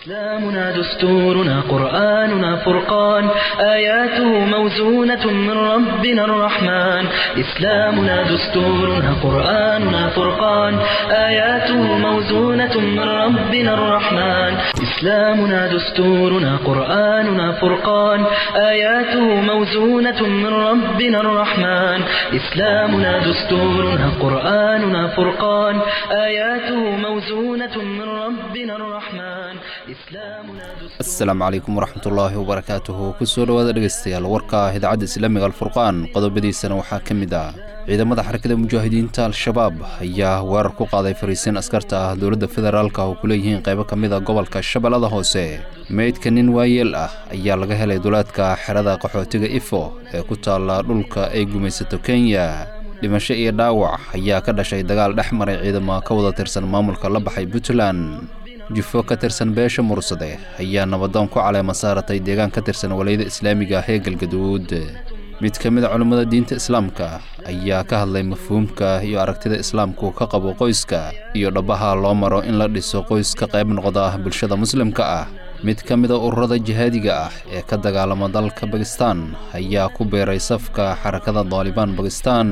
إسلامنا دستورنا قرآننا فرقان آياته موزونة من ربنا الرحمن إسلامنا دستورنا قرآننا فرقان آياته موزونة من ربنا الرحمن إسلامنا دستورنا قرآننا فرقان آياته موزونة من ربنا الرحمن إسلامنا دستورنا قرآننا فرقان آياته موزونة من ربنا الرحمن asalaamu calaykum waraxmatullaahi wabarakaatuhu kusoo dhawaada dhegaystayaal warka idaacadda islaamiga alfurqaan qodobadiisana waxaa ka mid ah ciidamada xarakada mujaahidiinta al-shabaab ayaa weerar ku qaaday fariisiin askarta ah dowladda federaalka oo ku leeyihiin qaybo ka mid a gobolka shabeellada hoose meydka nin waayeel ah ayaa laga helay duleedka xerada qaxootiga ifo ee ku taalla dhulka ay gumaysato kenya dhimasho iyo dhaawac ayaa ka dhashay dagaal dhex maray ciidamo ka wada tirsan maamulka la baxay puntland jufo ka tirsan beesha mursade ayaa nabadoon ku caleema saaratay deegaan ka tirsan walayada islaamiga ah ee galgaduud mid ka mid a culummada diinta islaamka ayaa ka hadlay mafhuumka iyo aragtida islaamku ka qabo qoyska iyo dhabaha loo maro in la dhiso qoys ka qayb noqda bulshada muslimka ah mid ka mid a ururada jihaadiga ah ee ka dagaalama dalka bakistan ayaa ku beeray safka xarakada daalibaan bakistan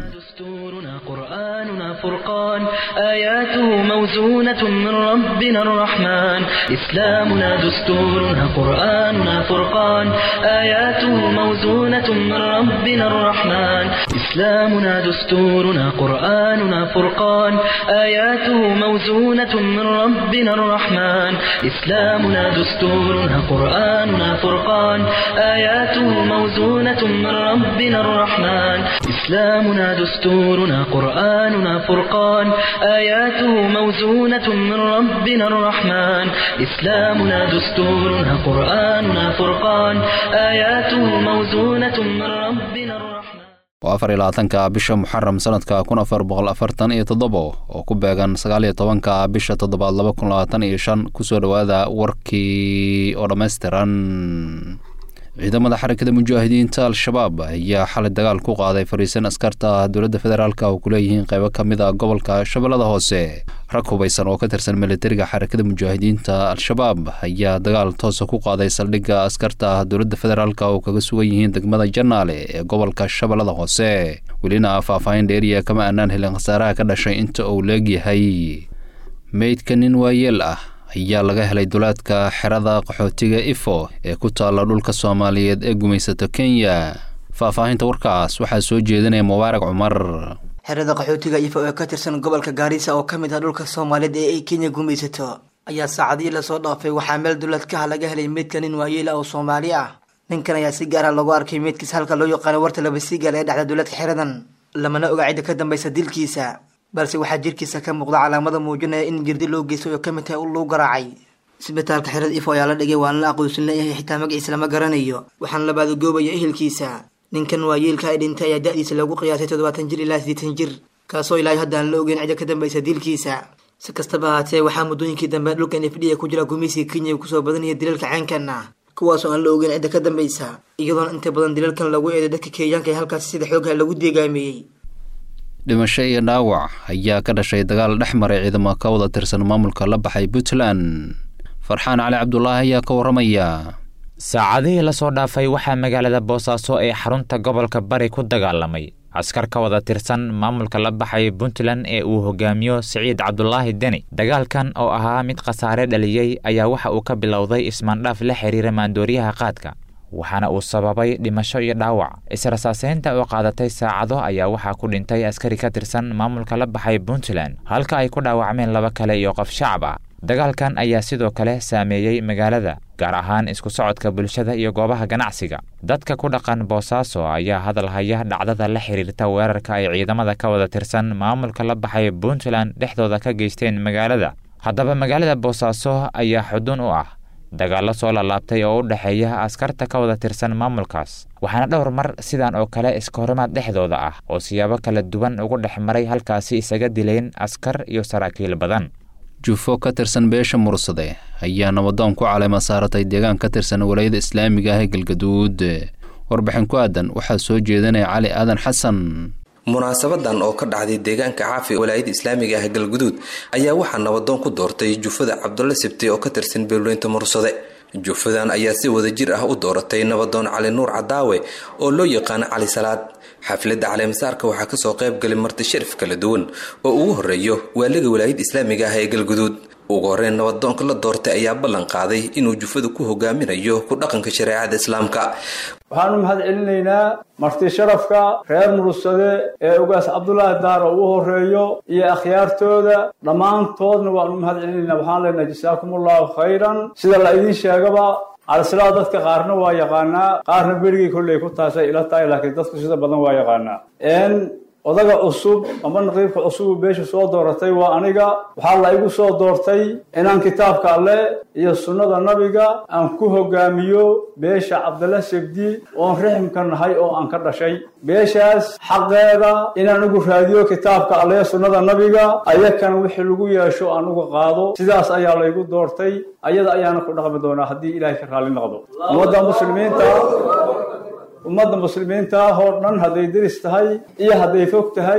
قرآننا فرقان آياته موزونة من ربنا الرحمن إسلامنا دستورنا قرآننا فرقان آياته موزونة من ربنا الرحمن إسلامنا دستورنا قرآننا فرقان آياته موزونة من ربنا الرحمن إسلامنا دستورنا قرآننا فرقان آياته موزونة من ربنا الرحمن إسلامنا دستورنا قرآننا فرقان آياته موزونة من ربنا الرحمن إسلامنا دستورنا قرآننا فرقان آياته موزونة من ربنا الرحمن وأفر إلى تنكا بشا محرم سنة كون أفر بغل أفرتان تضبو وكباغان سغالي طوانكا بشا تضبا لبكون لاتان إيشان كسور وادا وركي ورمستران ciidamada xarakada mujaahidiinta al-shabaab ayaa xalay dagaal ku qaaday fariisan askarta dowladda federaalka oo ku leeyihiin qaybo ka mid ah gobolka shabeellada hoose rag hubaysan oo ka tirsan militariga xarakada mujaahidiinta al-shabaab ayaa dagaal toos ku qaaday saldhigga askarta dowladda federaalka oo kaga sugan yihiin degmada Janaale ee gobolka shabeellada hoose welina faahfaahin dheeriya kama aanan helin khasaaraha ka dhashay inta uu leegyahay meydka nin waayeel ah ayaa laga helay duleedka xerada qaxootiga ifo ee ku taalla dhulka Soomaaliyeed ee gumaysato Kenya faahfaahinta warkaas waxaa soo jeedinaya Mubaarak Cumar xerada qaxootiga ifo ee ka tirsan gobolka Gaarisa oo ka mid ah dhulka Soomaaliyeed ee Kenya gumaysato ayaa saacadii la soo dhaafay waxaa meel duleedka laga helay meydka nin waayeel ah oo Soomaali ah ninkan ayaa si gaar ah lagu arkay meydkiisa halka loo yaqaan warta laba siigal ee dhexda duleedka xeradan lamana oga cid ka dambaysa dilkiisa balse waxaa jirkiisa ka muuqda calaamada muujinaya in jirdi loo geystay oo ka mid tahay loo garaacay isbitaalka xerada ifo ayaa la dhigay waana la aqoonsan leeyahay xitaa magaciisa lama garanayo waxaan la baadgoobaya ehelkiisa ninkan waayeelka ay dhintay ayaa da'diisa lagu qiyaasay 70 jir ilaa 80 jir kaasoo ilaa hadda aan la ogeyn cid ka dambaysa dilkiisa si kastaba haatee waxaa muddooyinkii dambe dhulkan FDA ku jira gumeysiga Kenya ku soo badanaya dilalka caankan ah kuwaas oo aan la ogeyn cid ka dambaysa iyadoo inta badan dilalkan lagu eeday dadka Kenyaanka ee halkaas sida xoog ah lagu deegaamiyay dhimasho iyo dhaawac ayaa ka dhashay dagaal dhex maray ciidamo ka wada tirsan maamulka la baxay Puntland Farxaan Cali Cabdullaahi ayaa ka waramaya saacadihii la soo dhaafay waxaa magaalada Boosaaso ee xarunta gobolka Bari ku dagaalamay askar ka wada tirsan maamulka la baxay Puntland ee uu hogaamiyo Saciid Cabdullaahi Deni dagaalkan oo ahaa mid khasaare dhaliyay ayaa waxa uu ka bilowday ismaandhaaf la xiriira maandooriyaha qaadka waxaana uu sababay dhimasho iyo dhaawac israsaaseynta oo qaadatay saacado ayaa waxaa ku dhintay askari ka tirsan maamulka la baxay Puntland halka ay ku dhaawacmeen laba kale iyo qof shacab ah dagaalkan ayaa sidoo kale saameeyay magaalada gaar ahaan isku socodka bulshada iyo goobaha ganacsiga dadka ku dhaqan Boosaaso ayaa hadal haya dhacdada la xiriirta weerarka ay ciidamada ka wada tirsan maamulka la baxay Puntland dhexdooda ka geysteen magaalada haddaba magaalada Boosaaso ayaa xudun u ah dagaalo soo laabtay oo u dhaxeeya askarta ka wada tirsan maamulkaas waxaana dhowr mar sidaan oo kale iskoorimaad dhexdooda ah oo siyaabo kala duwan ugu dhexmaray halkaasi isaga dileen askar iyo saraakiil badan jufo ka tirsan beesha mursade ayaa nabadoon ku caleema saaratay deegaan ka tirsan walayada islaamiga ah ee galgaduud warbixin ku aadan waxaa soo jeedinaya Cali Aadan Xasan munaasabadan oo ka dhacday deegaanka Caafi walaayada Islaamiga ah Galguduud ayaa waxaa nabadoon ku doortay jufada Cabdulla Sibti oo ka tirsan beelweynta Mursade. jufadan ayaa si wada jir ah u dooratay nabadoon Cali Nuur Cadaawe oo loo yaqaan Cali Salaad. xafladda caleemasaarka waxaa ka soo qayb galay marti sharaf kala duwan oo ugu horeeyo waaliga walaayada Islaamiga ah ee Galguduud. ugu horeyn nabadoonka la doortay ayaa ballan qaaday inuu jufada ku hogaaminayo ku dhaqanka shariicada Islaamka. waxaan mahad celinaynaa marti sharafka reer Mursade ee ugaas Cabdullaahi Daar oo ugu horeeyo iyo akhyaartooda dhamaantoodna waan mahad celinaynaa. waxaan leenahay jazaakumullahu khayran. sida la idin sheegaba Al-Salaad dadka qaarna waa yaqaanaa, qaarna berigii kulay ku taasay ila tahay, laakiin dadku sida badan waa yaqaanaa. odaga cusub ama naqiibka cusub beesha soo dooratay waa aniga. waxaa la igu soo doortay inaan kitaabka Alle iyo sunnada nabiga aan ku hogaamiyo beesha Cabdulla Sibti oo riximka nahay oo aan ka dhashay. beeshaas xaqeeda inaan ugu raadiyo kitaabka Alle iyo sunnada nabiga ayakan wixii lagu yeesho aan uga qaado. sidaas ayaa la igu doortay, ayada ayaana ku dhaqmi doonaa haddii Ilaahay ka raali noqdo. ummadda muslimiinta oo dhan hadday diris tahay iyo hadday fog tahay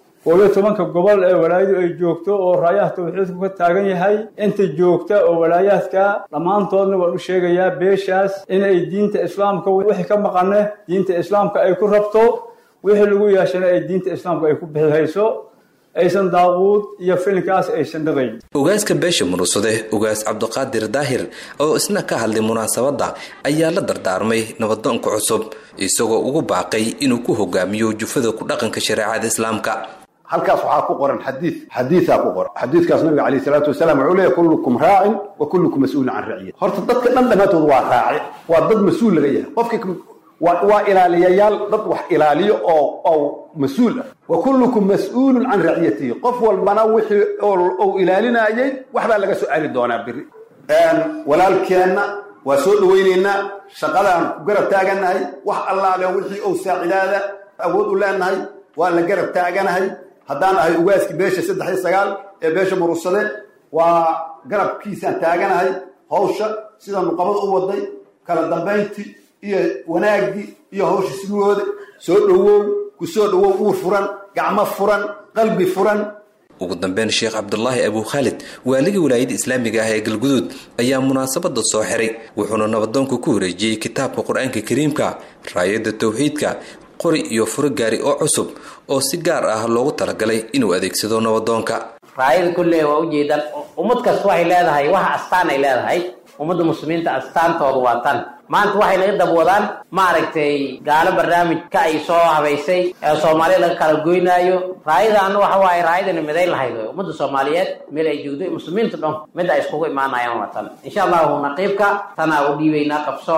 12 gobol ee walaayadu ay joogto oo raayaha tawxiidku ka taagan yahay inta joogta oo walaayaadka dhamaantoodna waan u sheegayaa beeshaas inay diinta islaamka wixii ka maqane diinta islaamka ay ku rabto, wixii lagu yeeshana ay diinta islaamka ay ku bixiyayso, aysan daaqud iyo filinkaas aysan dhaqayn. ugaaska beesha Mursade ugaas Cabdiqaadir Daahir oo isna ka hadlay munaasabada ayaa la dardaarmay nabadoonka cusub isagoo ugu baaqay inuu ku hogaamiyo jufada ku dhaqanka shariicada Islaamka. halkaas waxaa ku qoran xadiisa ku qoran xadiiskaas nabiga kaleey salaatu wasalaam wuxuu leeyahay kullukum raa'in wa kullukum mas'uulun an ra'iyati. horta dadka dhammaantood waa raaci, waa dad mas'uul laga yahay. qofkii waa ilaaliyayaal dad wax ilaaliyo oo mas'uul ah. wa kullukum mas'uulun an ra'iyatihi. qof walbana wixii oo ilaalinayay waxba laga soo celi doonaa biri. walaalkeena waa soo dhaweyneynaa, shaqadaan ku garab taaganahay, wax allaale wixii oo saacidaada awood u leenahay waa la garab taaganahay. haddaan ahay ugaaski beesha 39 ee beesha Mursade waa garabkiisaan taaganahay. hawsha sida nuqabada u waday kala dambeyntii iyo wanaagii iyo hawsha sidooda soo dhawow uur furan, gacmo furan, qalbi furan. ugu dambeyn Sheekh Cabdullaahi Abu Khalid waaliga walaayada Islaamiga ah ee Galguduud ayaa munaasabada soo xiray, wuxuuna nabadoonku ku wareejiyay kitaabka Qur'aanka Kariimka, raayada tawxiidka, qori iyo furo gaari oo cusub oo si gaar ah loogu talagalay inuu adeegsado nabadoonka. raayada kullee waa u jeedaan ummad kasta waxay leedahay wax astaan ay leedahay. ummadda muslimiinta astaantoodu waa tan. maanta waxay naga dabwadaan maaragtay gaalo barnaamij ka ay soo habaysay ee Soomaaliya laga kala goynaayo. raayadana waxa waaye raayadana miday lahayd ummadda Soomaaliyeed meel ay joogto muslimiinta dhan mid ay iskugu imaanayaan waa tan. insha Allah naqiibka tana u dhiibaynaa qabso.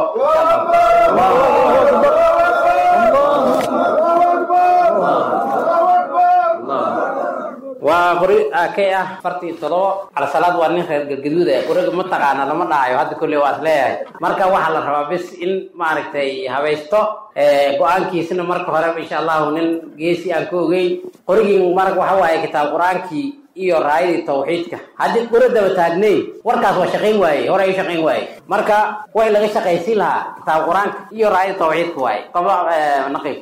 waa qori akay fartii tolo ala salaad waa nin reer Galguduud ee qoriga ma taqaana lama dhaayo hadda kulli waa isleeyahay. marka waxa la rabaa bis in maaragtay habaysto go'aankiisna marka hore insha Allah nin geesi aan ku ogeyn qorigii marka waxa waaye kitaab quraankii iyo raayada tawxiidka. haddii qorada taagnay warkaas waa shaqeyn waaye, hore ay shaqeyn waaye. marka way laga shaqeysi lahaa kitaab quraanka iyo raayada tawxiidka waaye. qaba naqiib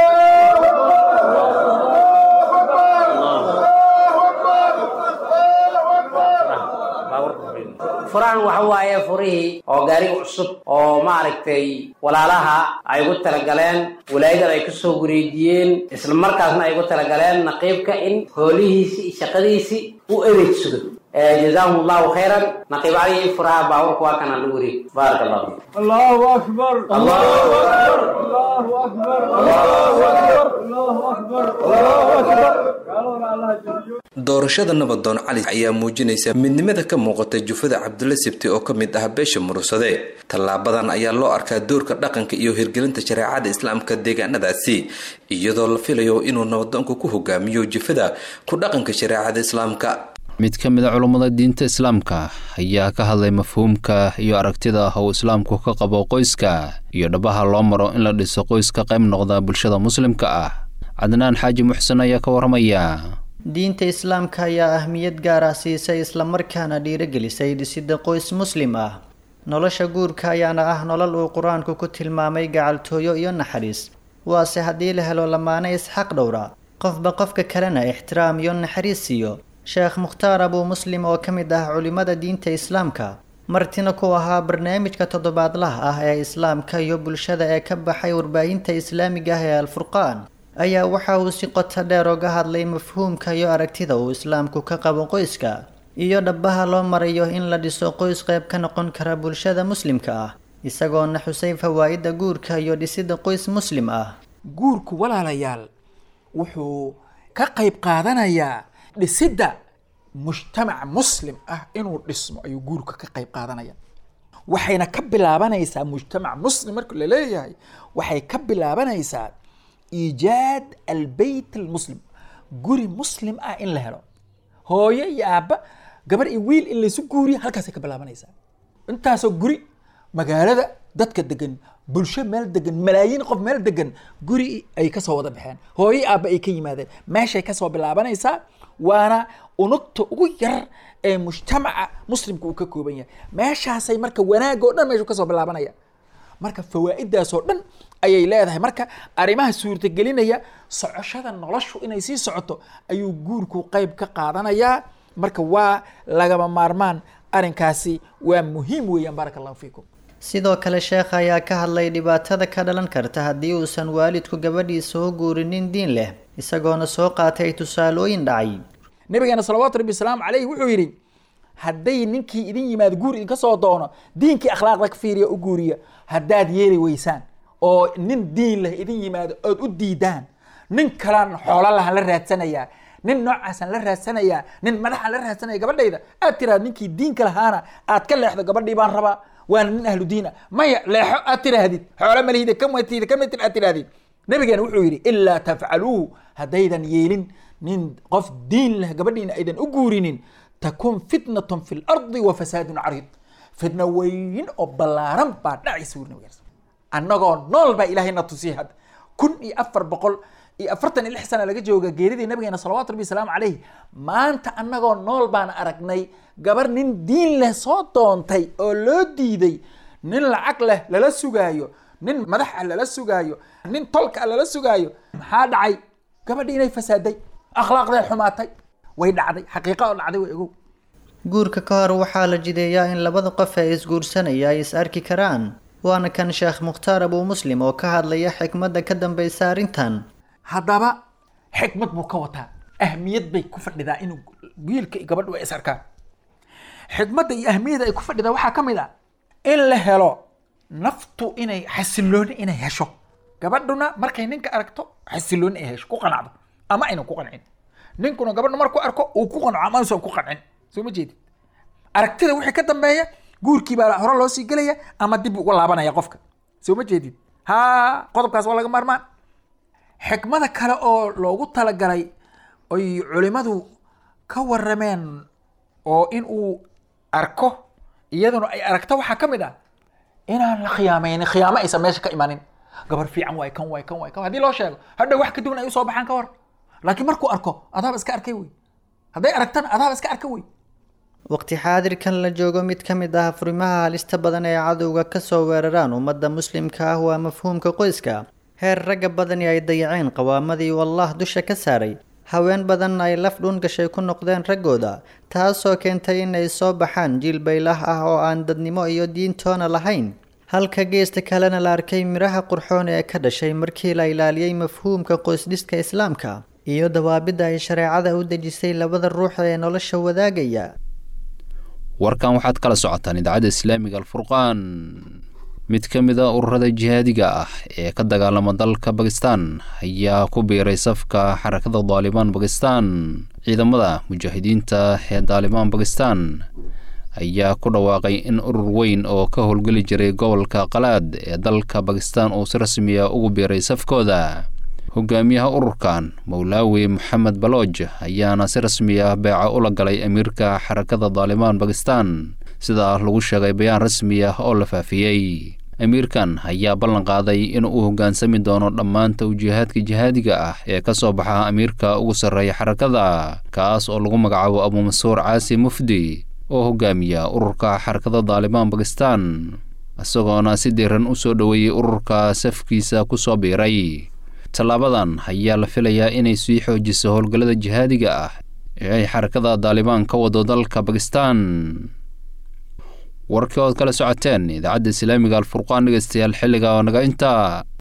furaan waxa waaye furihii oo gaari cusub oo maaragtay walaalaha ay ugu talagaleen walaayada ay ku soo wareejiyeen, isla markaasna ay ugu talagaleen naqiibka in hoolihiisi shaqadiisi u adeegsado. jazakumullahu khairan. naqiib Ali furaha baawrku waa kana lagu wareeg. barakallahu. Allahu akbar, Allahu akbar, Allahu akbar, Allahu akbar, Allahu akbar, Allahu akbar. doorashada nabadoon Cali ayaa muujinaysa midnimada ka muuqata jufada Cabdulla Sibti oo ka mid ah beesha Mursade. talaabadan ayaa loo arkaa doorka dhaqanka iyo hirgelinta shariicada Islaamka deegaanadaasi, iyadoo la filayo inuu nabadoonku ku hogaamiyo jufada ku dhaqanka shariicada Islaamka. mid ka mid ah culimada diinta Islaamka ayaa ka hadlay mafhuumka iyo aragtida uu Islaamku ka qabo qoyska iyo dhabaha loo maro in la dhiso qoyska qayb noqda bulshada muslimka ah. Adnaan Xaaji Muxsan ayaa ka waramaya. diinta islaamka ayaa ahmiyad gaar ah siisay isla markaana dhiirigelisay dhisidda qoys muslim ah. nolosha guurka ayaana ah nolol uu qur-aanku ku tilmaamay gacaltooyo iyo naxariis, waase haddii la helo lamaane isxaq dhowra qofba qofka kalena ixtiraam iyo naxariis siiyo. sheekh mukhtaar abuu muslim oo ka mid ah culimada diinta islaamka martina ku ahaa barnaamijka toddobaadlaha ah ee islaamka iyo bulshada ee ka baxay warbaahinta islaamiga ah ee alfurqaan ayaa waxa uu si qoto dheer uga hadlay mafhuumka iyo aragtida uu islaamku ka qabo qoyska iyo dhabaha loo marayo in la dhiso qoys qayb ka noqon kara bulshada muslimka ah isagoona xusay fawaa'ida guurka iyo dhisidda qoys muslim ah. guurku walaalayaal wuxuu ka qayb qaadanayaa dhisidda mujtamac muslim ah inuu dhismo ayuu guurka ka qayb qaadanaya. waxayna ka bilaabanaysaa mujtamac muslim marka la leeyahay waxay ka bilaabanaysaa iijaad albayt almuslim, guri muslim ah in la helo. hooyo iyo aabba, gabar iyo wiil in laysu guuriyo halkaasay ka bilaabanaysaa. intaasoo guri magaalada dadka degan, bulsho meel degan, malaayiin qof meel degan, guri ay kasoo wada baxeen, hooyo aabba ay ka yimaadeen, meeshay kasoo bilaabanaysaa. waana unugta ugu yar ee mujtamaca muslimka uu ka kooban yahay. meeshaasay marka wanaag oo dhan meeshu kasoo bilaabanaya. marka fawaa'idaasoo dhan ayay leedahay. marka arrimaha suurtagelinaya socoshada noloshu inay sii socoto ayuu guurku qayb ka qaadanayaa. marka waa lagama maarmaan, arrinkaasi waa muhiim weeyaan. baaraka allahu fiikum. sidoo kale sheekha ayaa ka hadlay dhibaatada ka dhalan karta haddii uusan waalidku gabadhiisa u guurinin diin leh isagoona soo qaatay tusaalooyin dhacay. nabigeena salawaatu rabbi wasalaamu calayhi wuxuu yidhi hadday ninkii idin yimaado guur idinka soo doono diinkii akhlaaqda ka fiiriya u guuriya. haddaad yeeli weysaan oo nin diin leh idin yimaado ood u diidaan, nin kalaan xoolo lahan la raadsanayaa, nin noocaasaan la raadsanayaa, nin madaxaan la raadsanaya gabadhayda, aad tiraahdo ninkii diinka lahaana aad ka leexdo gabadhii baan rabaa, waana nin ahlu diina, maya leexo aad tiraahdid, xoolo malihida kamatid aad tirahdid. nabigeena wuxuu yidhi ilaa tafcaluuhu, haddaydan yeelin nin qof diin leh gabadhiina aydan u guurinin, takun fitnatun fi lardi wa fasaadun cariid, fitna weyn oo ballaaran baa dhacaysa wuri nabigeena. annagoo nool baa ilaahayna tusiyay hadda 1446 sana laga jooga geeridii nabigeena salawaatu rabbi wasalaamu calayhi. maanta annagoo nool baan aragnay gabar nin diin leh soo doontay oo loo diiday, nin lacag leh lala sugaayo, nin madax ah lala sugaayo, nin tolka ah lala sugaayo. maxaa dhacay? gabadhii inay fasaaday, akhlaaqday xumaatay. way dhacday, xaqiiqa oo dhacday way ogow. guurka ka hor waxaa la jideeyaa in labada qof ee isguursanaya ay is arki karaan. waana kan sheekh mukhtaar abuu muslim oo ka hadlaya xikmadda ka dambaysa arrintan. haddaba xikmad buu ka wataa, ahmiyad bay ku fadhidaa inuu wiilka iyo gabadhu ay is arkaan. xikmadda iyo ahmiyadda ay ku fadhidaa waxaa ka mid ah in la helo naftu inay xasilooni inay hesho. gabadhuna markay ninka aragto xasilooni ay hesho, ku qanacdo ama aynan ku qancin. ninkuna gabadhu markuu arko uu ku qanco ama uusan ku qancin. soo ma jeedid? aragtida wixii ka dambeeya guurkii baa hore loo sii gelaya ama dib uga laabanaya qofka. soo ma jeedid? qodobkaas waa laga maarmaan. xikmada kale oo loogu talagalay oy culimadu ka warameen oo in uu arko iyaduna ay aragto waxaa ka mid ah inaan la khiyaamaynin, khiyaamo aysan meesha ka imanin. gabar fiican waay kan waay kan waay kan haddii loo sheego hadhow wax ka duwan ay usoo baxaan ka hor. laakiin markuu arko adaaba iska arkay wey, hadday aragtana adaaba iska arka wey. waqti xaadirkan la joogo mid ka mid ah furimaha halista badan ee cadowga kasoo weeraraan ummadda muslimka ah waa mafhuumka qoyska. heer ragga badani ay dayaceen qawaamadii wallah dusha ka saaray, haween badanna ay laf dhuun gashay ku noqdeen raggooda, taasoo keentay inay soo baxaan jiil baylah ah oo aan dadnimo iyo diintoona lahayn. halka geesta kalena la arkay miraha qurxoon ee ka dhashay markii la ilaaliyey mafhuumka qoysdhiska islaamka iyo dawaabidda ay shareecada u dejisay labada ruux ee nolosha wadaagaya. warkan waxaad kala socotaan idaacadda islaamiga alfurqaan. mid ka mid a ururada jihaadiga ah ee ka dagaalama dalka Bakistan ayaa ku biiray safka xarakada Taliban Bakistan. ciidamada mujaahidiinta ee Taliban Bakistan ayaa ku dhawaaqay in urur weyn oo ka howlgali jiray gobolka Qalaad ee dalka Bakistan uu si rasmi ah ugu biiray safkooda. hogaamiyaha ururkan Mawlawi Mohammed Baloch ayaana si rasmi ah beeca ula galay amiirka xarakada Taliban Bakistan, sida lagu sheegay bayaan rasmi ah oo la faafiyay. amiirkan ayaa ballan qaaday in uu hoggaansami doono dhammaan tawjiihaadka jihaadiga ah ee ka soo baxa amiirka ugu sarreeya xarakada, kaas oo lagu magacaabo Abu Mansuur Caasi Mufdi oo hogaamiya ururka xarakada Taliban Bakistan, isagoona si diiran u soo dhaweeyay ururka safkiisa ku soo biiray. tallaabadan ayaa la filayaa inay sii xoojiso howlgallada jihaadiga ah ee ay xarakada daalibaan ka wado dalka Bakistan. warkii ood kala socoteen idaacadda islaamiga alfurqaan dhegeystayaal xilliga oo naga intaa